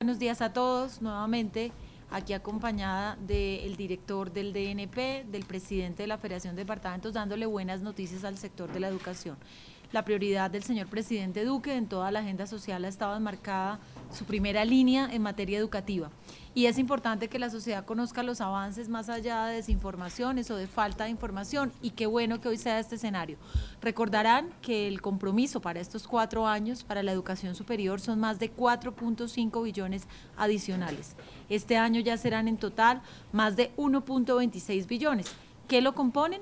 Buenos días a todos, nuevamente aquí acompañada del director del DNP, del presidente de la Federación de Departamentos, dándole buenas noticias al sector de la educación. La prioridad del señor presidente Duque en toda la agenda social ha estado enmarcada su primera línea en materia educativa. Y es importante que la sociedad conozca los avances más allá de desinformaciones o de falta de información, y qué bueno que hoy sea este escenario. Recordarán que el compromiso para estos 4 años para la educación superior son más de 4.5 billones adicionales. Este año ya serán en total más de 1.26 billones. ¿Qué lo componen?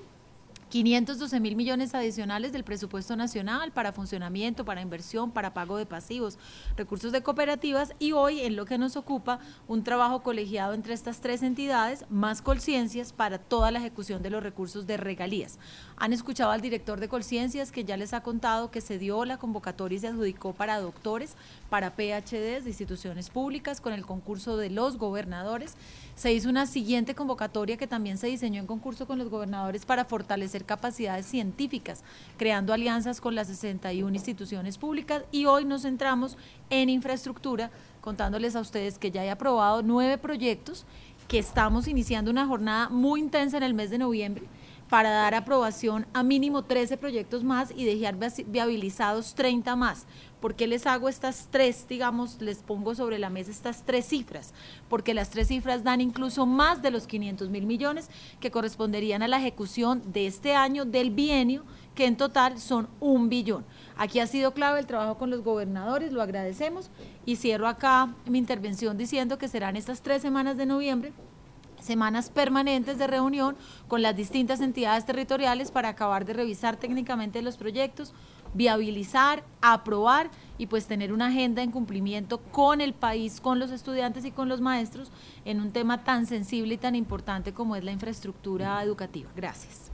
512.000 millones adicionales del presupuesto nacional para funcionamiento, para inversión, para pago de pasivos, recursos de cooperativas, y hoy en lo que nos ocupa un trabajo colegiado entre estas tres entidades, más Colciencias para toda la ejecución de los recursos de regalías. Han escuchado al director de Colciencias que ya les ha contado que se dio la convocatoria y se adjudicó para doctores, para PhDs de instituciones públicas con el concurso de los gobernadores. Se hizo una siguiente convocatoria que también se diseñó en concurso con los gobernadores para fortalecer capacidades científicas, creando alianzas con las 61 instituciones públicas, y hoy nos centramos en infraestructura, contándoles a ustedes que ya he aprobado 9 proyectos, que estamos iniciando una jornada muy intensa en el mes de noviembre para dar aprobación a mínimo 13 proyectos más y dejar viabilizados 30 más. ¿Por qué les hago estas tres, digamos, les pongo sobre la mesa estas tres cifras? Porque las tres cifras dan incluso más de los 500.000 millones que corresponderían a la ejecución de este año del bienio, que en total son 1 billón. Aquí ha sido clave el trabajo con los gobernadores, lo agradecemos, y cierro acá mi intervención diciendo que serán estas 3 semanas de noviembre semanas permanentes de reunión con las distintas entidades territoriales para acabar de revisar técnicamente los proyectos, viabilizar, aprobar y pues tener una agenda en cumplimiento con el país, con los estudiantes y con los maestros en un tema tan sensible y tan importante como es la infraestructura educativa. Gracias.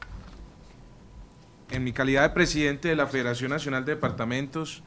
En mi calidad de presidente de la Federación Nacional de Departamentos,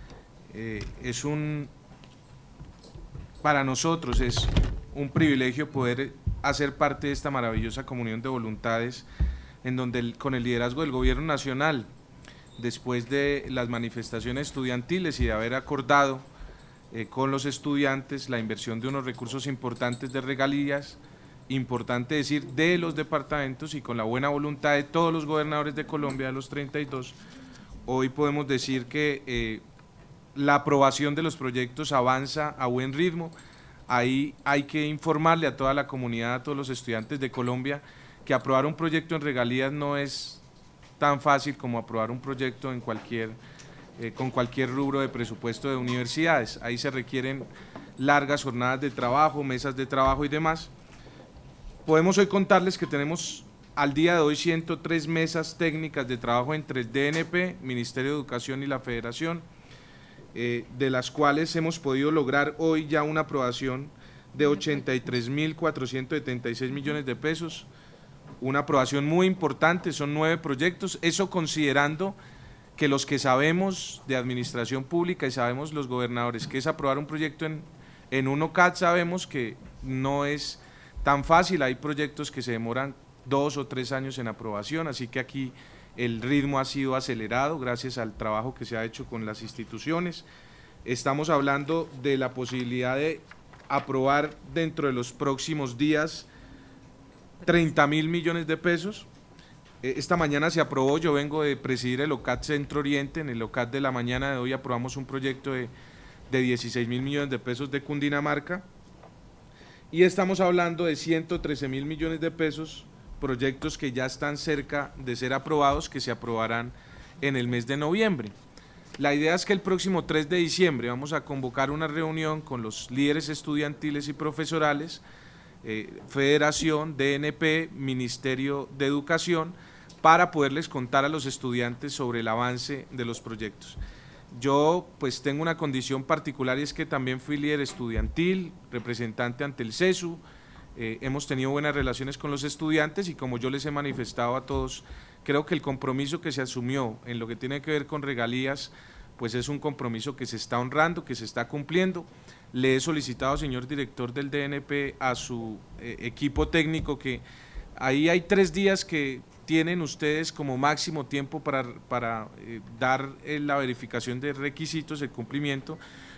para nosotros es un privilegio poder hacer parte de esta maravillosa comunión de voluntades en donde con el liderazgo del gobierno nacional, después de las manifestaciones estudiantiles y de haber acordado con los estudiantes la inversión de unos recursos importantes de regalías, importante decir de los departamentos, y con la buena voluntad de todos los gobernadores de Colombia, de los 32, hoy podemos decir que la aprobación de los proyectos avanza a buen ritmo. Ahí hay que informarle a toda la comunidad, a todos los estudiantes de Colombia, que aprobar un proyecto en regalías no es tan fácil como aprobar un proyecto en con cualquier rubro de presupuesto de universidades. Ahí se requieren largas jornadas de trabajo, mesas de trabajo y demás. Podemos hoy contarles que tenemos al día de hoy 103 mesas técnicas de trabajo entre el DNP, Ministerio de Educación y la Federación, de las cuales hemos podido lograr hoy ya una aprobación de 83.476 millones de pesos, una aprobación muy importante, son 9 proyectos, eso considerando que los que sabemos de administración pública y sabemos los gobernadores que es aprobar un proyecto en UNOCAD, sabemos que no es tan fácil, hay proyectos que se demoran 2 o 3 años en aprobación, así que aquí el ritmo ha sido acelerado gracias al trabajo que se ha hecho con las instituciones. Estamos hablando de la posibilidad de aprobar dentro de los próximos días 30.000 millones de pesos. Esta mañana se aprobó, yo vengo de presidir el OCAD Centro Oriente, en el OCAD de la mañana de hoy aprobamos un proyecto de 16.000 millones de pesos de Cundinamarca, y estamos hablando de 113.000 millones de pesos, proyectos que ya están cerca de ser aprobados, que se aprobarán en el mes de noviembre. La idea es que el próximo 3 de diciembre vamos a convocar una reunión con los líderes estudiantiles y profesorales, Federación, DNP, Ministerio de Educación, para poderles contar a los estudiantes sobre el avance de los proyectos. Yo pues tengo una condición particular, y es que también fui líder estudiantil, representante ante el CESU, hemos tenido buenas relaciones con los estudiantes, y como yo les he manifestado a todos, creo que el compromiso que se asumió en lo que tiene que ver con regalías, pues es un compromiso que se está honrando, que se está cumpliendo. Le he solicitado, señor director del DNP, a su equipo técnico, que ahí hay 3 días que tienen ustedes como máximo tiempo para dar la verificación de requisitos, el cumplimiento.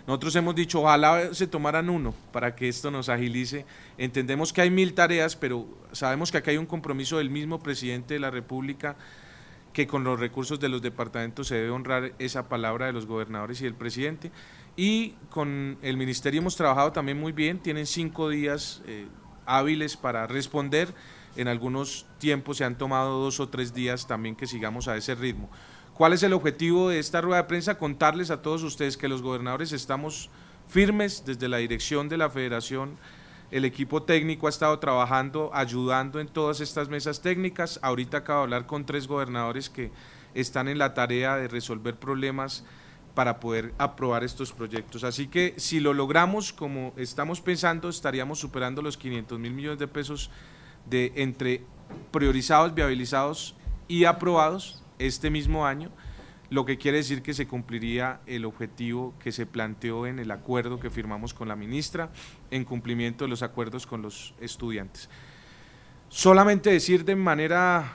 Nosotros hemos dicho, ojalá se tomaran uno para que esto nos agilice. Entendemos que hay 1000 tareas, pero sabemos que acá hay un compromiso del mismo presidente de la República, que con los recursos de los departamentos se debe honrar esa palabra de los gobernadores y del presidente. Y con el ministerio hemos trabajado también muy bien, tienen 5 días hábiles para responder, en algunos tiempos se han tomado 2 o 3 días también que sigamos a ese ritmo. ¿Cuál es el objetivo de esta rueda de prensa? Contarles a todos ustedes que los gobernadores estamos firmes desde la dirección de la federación. El equipo técnico ha estado trabajando, ayudando en todas estas mesas técnicas. Ahorita acabo de hablar con 3 gobernadores que están en la tarea de resolver problemas para poder aprobar estos proyectos. Así que si lo logramos como estamos pensando, estaríamos superando los 500.000 millones de pesos de entre priorizados, viabilizados y aprobados este mismo año, lo que quiere decir que se cumpliría el objetivo que se planteó en el acuerdo que firmamos con la ministra, en cumplimiento de los acuerdos con los estudiantes. Solamente decir de manera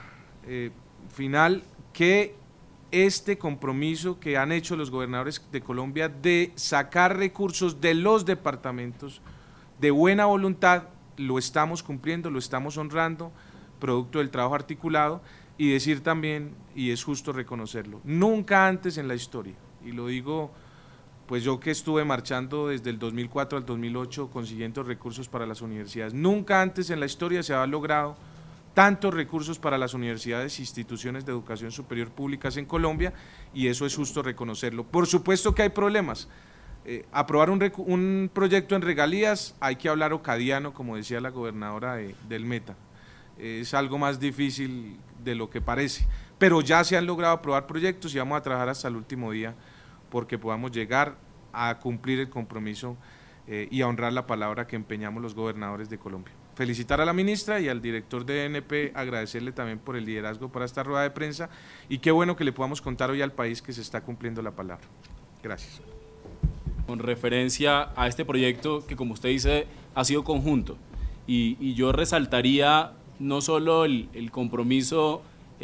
final que este compromiso que han hecho los gobernadores de Colombia de sacar recursos de los departamentos de buena voluntad, lo estamos cumpliendo, lo estamos honrando, producto del trabajo articulado. Y decir también, y es justo reconocerlo, nunca antes en la historia, y lo digo pues yo que estuve marchando desde el 2004 al 2008 consiguiendo recursos para las universidades, nunca antes en la historia se ha logrado tantos recursos para las universidades e instituciones de educación superior públicas en Colombia, y eso es justo reconocerlo. Por supuesto que hay problemas, aprobar un proyecto en regalías, hay que hablar ocadiano, como decía la gobernadora del Meta, es algo más difícil de lo que parece, pero ya se han logrado aprobar proyectos y vamos a trabajar hasta el último día porque podamos llegar a cumplir el compromiso y a honrar la palabra que empeñamos los gobernadores de Colombia. Felicitar a la ministra y al director de DNP, agradecerle también por el liderazgo para esta rueda de prensa, y qué bueno que le podamos contar hoy al país que se está cumpliendo la palabra. Gracias. Con referencia a este proyecto que, como usted dice, ha sido conjunto, y yo resaltaría no solo el compromiso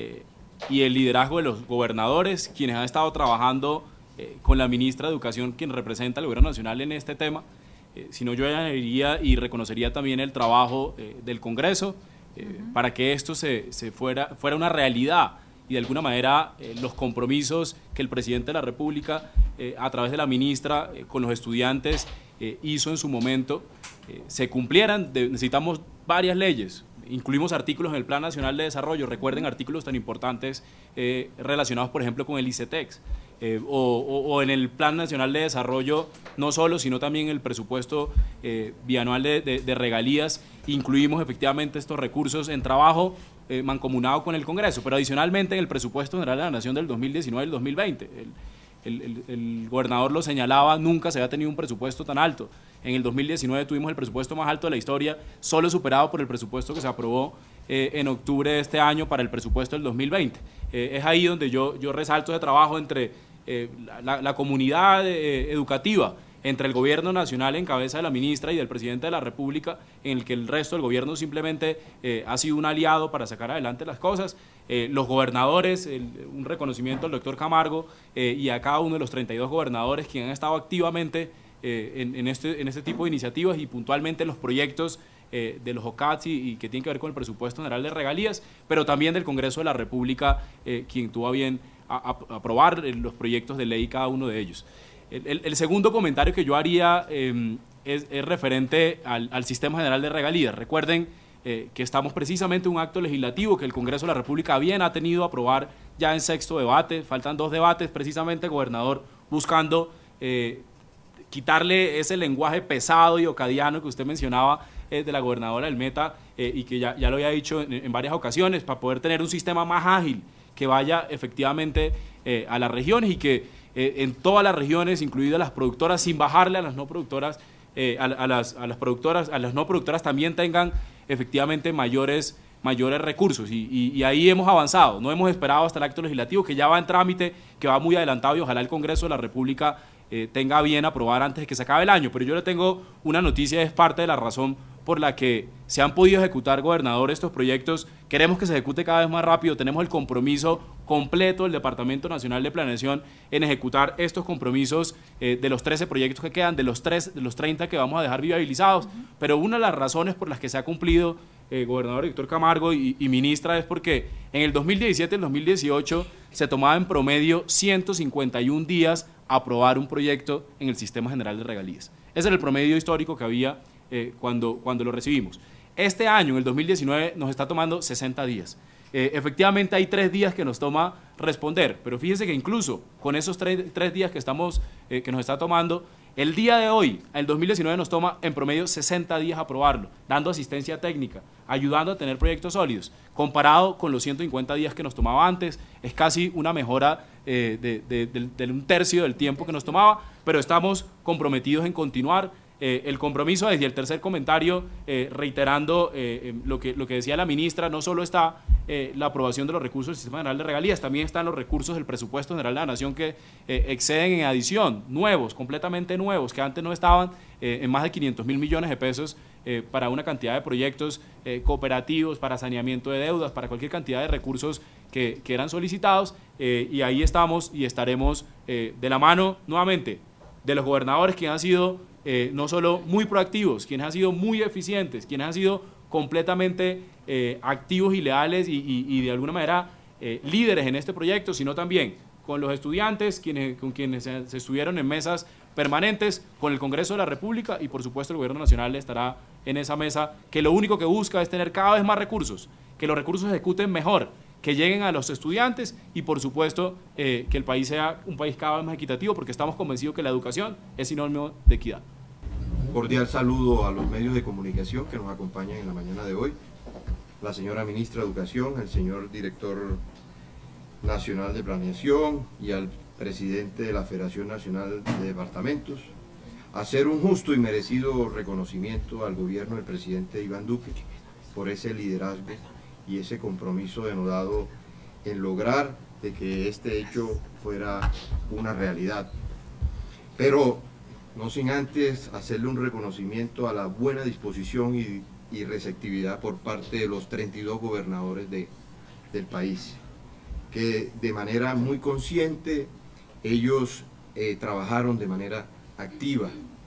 y el liderazgo de los gobernadores, quienes han estado trabajando con la ministra de Educación, quien representa al Gobierno Nacional en este tema, sino yo añadiría y reconocería también el trabajo del Congreso para que esto fuera una realidad, y de alguna manera los compromisos que el presidente de la República, a través de la ministra, con los estudiantes hizo en su momento, se cumplieran. Necesitamos varias leyes. Incluimos artículos en el Plan Nacional de Desarrollo, recuerden artículos tan importantes relacionados, por ejemplo, con el ICETEX, o en el Plan Nacional de Desarrollo, no solo, sino también el presupuesto bianual de regalías. Incluimos efectivamente estos recursos en trabajo mancomunado con el Congreso, pero adicionalmente en el presupuesto general de la Nación del 2019 y del 2020. El gobernador lo señalaba, nunca se había tenido un presupuesto tan alto. En el 2019 tuvimos el presupuesto más alto de la historia, solo superado por el presupuesto que se aprobó en octubre de este año para el presupuesto del 2020. Es ahí donde yo resalto ese trabajo entre la comunidad educativa, entre el gobierno nacional en cabeza de la ministra y del presidente de la República, en el que el resto del gobierno simplemente ha sido un aliado para sacar adelante las cosas. Los gobernadores, un reconocimiento al doctor Camargo y a cada uno de los 32 gobernadores que han estado activamente en este tipo de iniciativas y puntualmente en los proyectos de los OCATS y que tienen que ver con el presupuesto general de regalías, pero también del Congreso de la República, quien tuvo a bien aprobar los proyectos de ley, cada uno de ellos. El segundo comentario que yo haría es referente al Sistema General de Regalías. Recuerden que estamos precisamente en un acto legislativo que el Congreso de la República bien ha tenido a aprobar ya en 6º debate, faltan 2 debates, precisamente, gobernador, buscando quitarle ese lenguaje pesado y ocadiano que usted mencionaba de la gobernadora del Meta y que ya lo había dicho en varias ocasiones, para poder tener un sistema más ágil que vaya efectivamente a las regiones y que en todas las regiones, incluidas las productoras, sin bajarle a las no productoras, a las no productoras también tengan efectivamente mayores recursos, y ahí hemos avanzado. No hemos esperado hasta el acto legislativo, que ya va en trámite, que va muy adelantado, y ojalá el Congreso de la República tenga bien aprobar antes de que se acabe el año. Pero yo le tengo una noticia, es parte de la razón por la que se han podido ejecutar, gobernador, estos proyectos. Queremos que se ejecute cada vez más rápido. Tenemos el compromiso completo del Departamento Nacional de Planeación en ejecutar estos compromisos de los 13 proyectos que quedan, de los 30 que vamos a dejar viabilizados. Pero una de las razones por las que se ha cumplido, gobernador Héctor Camargo y ministra, es porque en el 2017 y el 2018 se tomaba en promedio 151 días aprobar un proyecto en el Sistema General de Regalías. Ese era el promedio histórico que había cuando lo recibimos. Este año, en el 2019, nos está tomando 60 días. Efectivamente hay 3 días que nos toma responder, pero fíjense que incluso con esos 3 días que nos está tomando, el día de hoy, el 2019, nos toma en promedio 60 días aprobarlo, dando asistencia técnica, ayudando a tener proyectos sólidos. Comparado con los 150 días que nos tomaba antes, es casi una mejora de un tercio del tiempo que nos tomaba, pero estamos comprometidos en continuar. El compromiso, desde el tercer comentario, reiterando lo que decía la ministra, no solo está la aprobación de los recursos del Sistema General de Regalías, también están los recursos del Presupuesto General de la Nación que exceden en adición, nuevos, completamente nuevos, que antes no estaban en más de 500.000 millones de pesos para una cantidad de proyectos cooperativos, para saneamiento de deudas, para cualquier cantidad de recursos que eran solicitados, y ahí estamos y estaremos de la mano nuevamente de los gobernadores que han sido no solo muy proactivos, quienes han sido muy eficientes, quienes han sido completamente activos y leales y de alguna manera líderes en este proyecto, sino también con los estudiantes, con quienes se estuvieron en mesas permanentes, con el Congreso de la República, y por supuesto el Gobierno Nacional estará en esa mesa, que lo único que busca es tener cada vez más recursos, que los recursos se ejecuten mejor, que lleguen a los estudiantes y por supuesto que el país sea un país cada vez más equitativo, porque estamos convencidos que la educación es sinónimo de equidad. Cordial saludo a los medios de comunicación que nos acompañan en la mañana de hoy, la señora ministra de Educación, el señor director nacional de Planeación y al presidente de la Federación Nacional de Departamentos, hacer un justo y merecido reconocimiento al gobierno del presidente Iván Duque por ese liderazgo y ese compromiso denodado en lograr de que este hecho fuera una realidad. Pero no sin antes hacerle un reconocimiento a la buena disposición y receptividad por parte de los 32 gobernadores del país, que de manera muy consciente ellos trabajaron de manera activa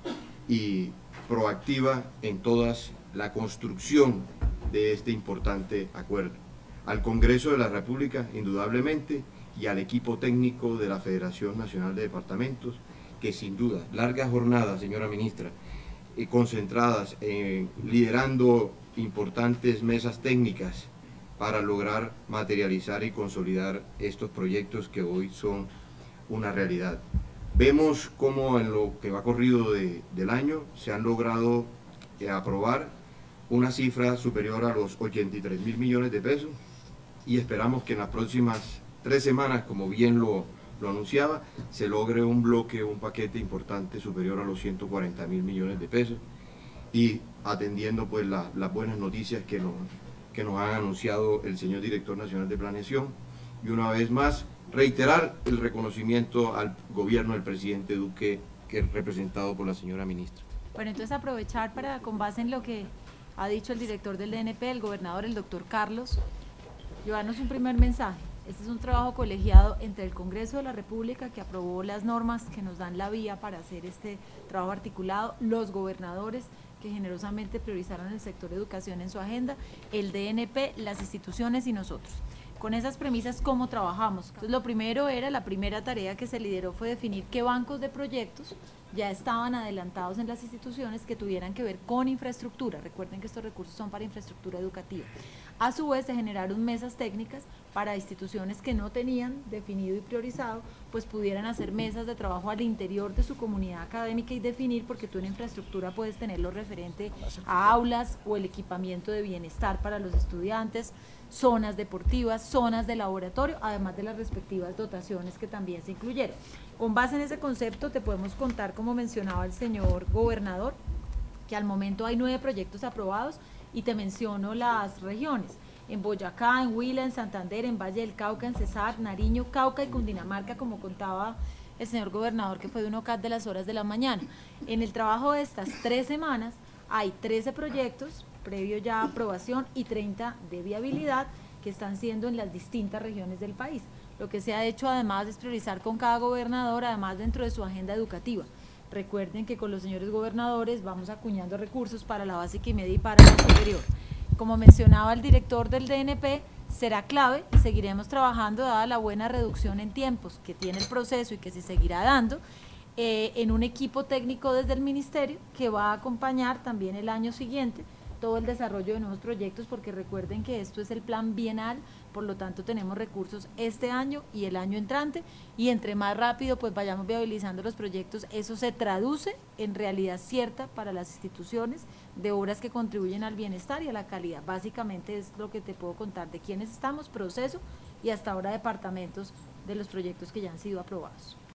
y proactiva en toda la construcción de este importante acuerdo. Al Congreso de la República, indudablemente, y al equipo técnico de la Federación Nacional de Departamentos, que sin duda, largas jornadas, señora ministra, concentradas en liderando importantes mesas técnicas para lograr materializar y consolidar estos proyectos que hoy son una realidad. Vemos cómo en lo que va corrido del año se han logrado aprobar una cifra superior a los 83.000 millones de pesos y esperamos que en las próximas 3 semanas, como bien lo anunciaba, se logre un bloque, un paquete importante superior a los 140.000 millones de pesos y atendiendo pues las buenas noticias que nos han anunciado el señor director nacional de Planeación, y una vez más reiterar el reconocimiento al gobierno del presidente Duque, que es representado por la señora ministra. Bueno, entonces aprovechar para, con base en lo que ha dicho el director del DNP, el gobernador, el doctor Carlos, llevarnos un primer mensaje. Este es un trabajo colegiado entre el Congreso de la República, que aprobó las normas que nos dan la vía para hacer este trabajo articulado, los gobernadores que generosamente priorizaron el sector educación en su agenda, el DNP, las instituciones y nosotros. Con esas premisas, ¿cómo trabajamos? Entonces, lo primero la primera tarea que se lideró fue definir qué bancos de proyectos ya estaban adelantados en las instituciones que tuvieran que ver con infraestructura. Recuerden que estos recursos son para infraestructura educativa. A su vez, se generaron mesas técnicas para instituciones que no tenían definido y priorizado, pues pudieran hacer mesas de trabajo al interior de su comunidad académica y definir, porque tú en infraestructura puedes tener lo referente a aulas o el equipamiento de bienestar para los estudiantes, zonas deportivas, zonas de laboratorio, además de las respectivas dotaciones que también se incluyeron. Con base en ese concepto te podemos contar, como mencionaba el señor gobernador, que al momento hay 9 proyectos aprobados y te menciono las regiones. En Boyacá, en Huila, en Santander, en Valle del Cauca, en Cesar, Nariño, Cauca y Cundinamarca, como contaba el señor gobernador, que fue de un OCAT de las horas de la mañana. En el trabajo de estas 3 semanas Hay 13 proyectos, previo ya a aprobación, y 30 de viabilidad que están siendo en las distintas regiones del país. Lo que se ha hecho además es priorizar con cada gobernador, además dentro de su agenda educativa. Recuerden que con los señores gobernadores vamos acuñando recursos para la básica y media y para la superior. Como mencionaba el director del DNP, será clave y seguiremos trabajando, dada la buena reducción en tiempos que tiene el proceso y que se seguirá dando, en un equipo técnico desde el ministerio que va a acompañar también el año siguiente todo el desarrollo de nuevos proyectos, porque recuerden que esto es el plan bienal, por lo tanto tenemos recursos este año y el año entrante, y entre más rápido pues vayamos viabilizando los proyectos, eso se traduce en realidad cierta para las instituciones de obras que contribuyen al bienestar y a la calidad. Básicamente es lo que te puedo contar de quiénes estamos, proceso y hasta ahora departamentos de los proyectos que ya han sido aprobados.